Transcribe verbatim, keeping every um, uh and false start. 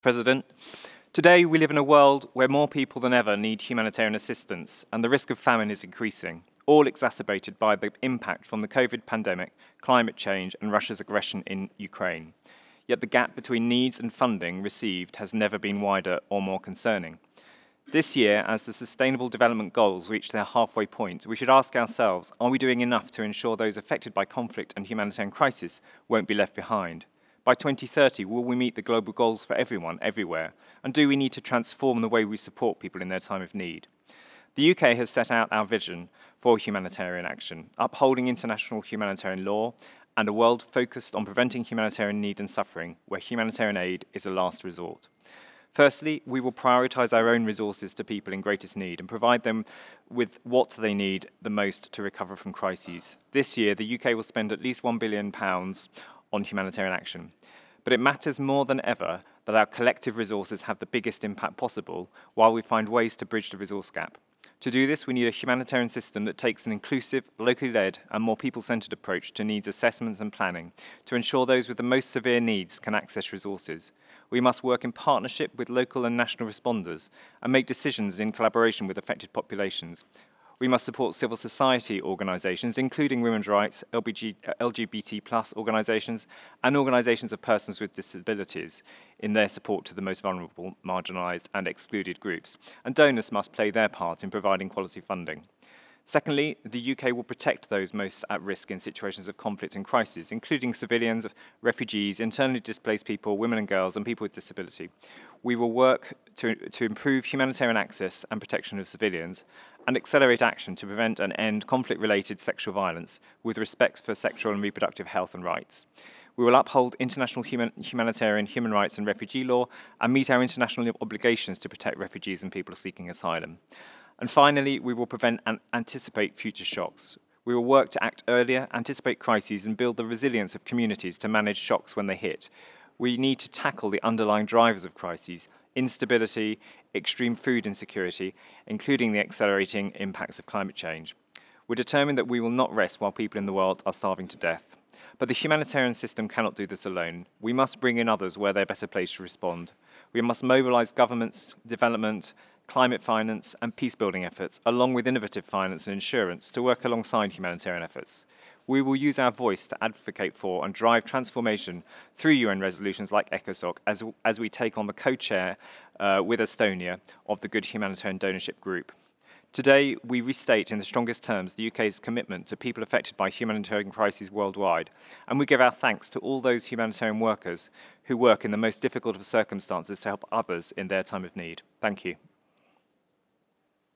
President, today we live in a world where more people than ever need humanitarian assistance and the risk of famine is increasing, all exacerbated by the impact from the COVID pandemic, climate change and Russia's aggression in Ukraine. Yet the gap between needs and funding received has never been wider or more concerning. This year, as the Sustainable Development Goals reach their halfway point, we should ask ourselves, are we doing enough to ensure those affected by conflict and humanitarian crisis won't be left behind? By twenty thirty, will we meet the global goals for everyone, everywhere? And do we need to transform the way we support people in their time of need? The U K has set out our vision for humanitarian action, upholding international humanitarian law and a world focused on preventing humanitarian need and suffering, where humanitarian aid is a last resort. Firstly, we will prioritise our own resources to people in greatest need and provide them with what they need the most to recover from crises. This year, the U K will spend at least one billion pounds on humanitarian action. But it matters more than ever that our collective resources have the biggest impact possible while we find ways to bridge the resource gap. To do this, we need a humanitarian system that takes an inclusive, locally led and more people-centred approach to needs assessments and planning to ensure those with the most severe needs can access resources. We must work in partnership with local and national responders and make decisions in collaboration with affected populations. We must support civil society organisations, including women's rights, L G B T plus organisations, and organisations of persons with disabilities in their support to the most vulnerable, marginalised and excluded groups. And donors must play their part in providing quality funding. Secondly, the U K will protect those most at risk in situations of conflict and crisis, including civilians, refugees, internally displaced people, women and girls, and people with disability. We will work to, to improve humanitarian access and protection of civilians and accelerate action to prevent and end conflict-related sexual violence with respect for sexual and reproductive health and rights. We will uphold international human, humanitarian, human rights and refugee law and meet our international obligations to protect refugees and people seeking asylum. And finally, we will prevent and anticipate future shocks. We will work to act earlier, anticipate crises, and build the resilience of communities to manage shocks when they hit. We need to tackle the underlying drivers of crises, instability, extreme food insecurity, including the accelerating impacts of climate change. We're determined that we will not rest while people in the world are starving to death. But the humanitarian system cannot do this alone. We must bring in others where they're better placed to respond. We must mobilise governments, development, climate finance and peace-building efforts, along with innovative finance and insurance, to work alongside humanitarian efforts. We will use our voice to advocate for and drive transformation through U N resolutions like ECOSOC as, as we take on the co-chair uh, with Estonia of the Good Humanitarian Donorship Group. Today, we restate in the strongest terms the U K's commitment to people affected by humanitarian crises worldwide, and we give our thanks to all those humanitarian workers who work in the most difficult of circumstances to help others in their time of need. Thank you.